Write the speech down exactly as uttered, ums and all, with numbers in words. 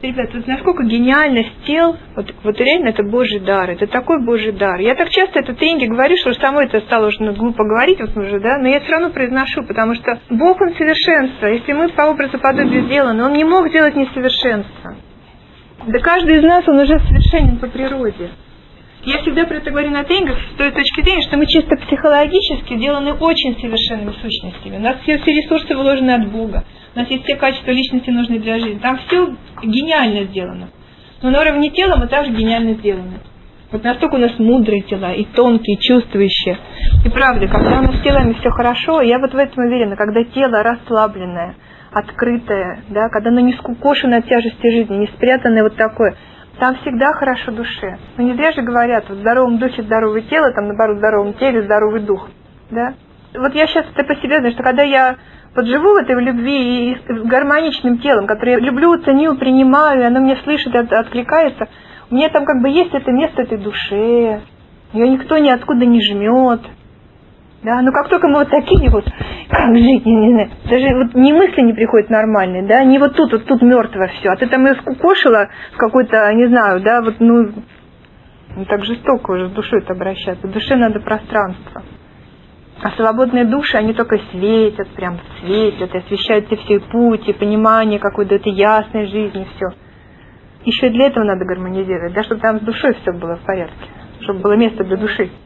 Ребята, вот насколько гениальность тел, вот, вот реально это Божий дар, это такой Божий дар. Я так часто это тренинге говорю, что самой это стало уже глупо говорить, вот уже, да, но я все равно произношу, потому что Бог, Он совершенство. Если мы по образу подобию сделаны, Он не мог делать несовершенство. Да каждый из нас, он уже совершенен по природе. Я всегда про это говорю на тренингах с той точки зрения, что мы чисто психологически деланы очень совершенными сущностями. У нас все, все ресурсы вложены от Бога. У нас есть все качества личности, нужные для жизни. Там все гениально сделано. Но на уровне тела мы также гениально сделаны. Вот настолько у нас мудрые тела, и тонкие, и чувствующие. И правда, когда у нас с телами все хорошо, я вот в этом уверена, когда тело расслабленное, открытое, да, когда оно не скукошено от тяжести жизни, не спрятанное вот такое, там всегда хорошо душе. Но не зря же говорят, в здоровом духе здоровое тело, там наоборот в здоровом теле здоровый дух. Да? Вот я сейчас это по себе знаю, что когда я вот живу в этой любви и с гармоничным телом, которое я люблю, ценю, принимаю, и оно мне слышит и откликается, у меня там как бы есть это место этой душе, ее никто ниоткуда не жмет. Да, но как только мы вот такие вот, как жить, не, не знаю, даже вот ни мысли не приходят нормальные, да, не вот тут, вот тут мертво все, а ты там ее скукошила в какой-то, не знаю, да, вот, ну, ну так жестоко уже с душой-то обращаться, душе надо пространство. А свободные души, они только светят, прям светят, и освещают тебе все путь, и понимание какой-то этой ясной жизни, все. Еще и для этого надо гармонизировать, да, чтобы там с душой все было в порядке, чтобы было место для души.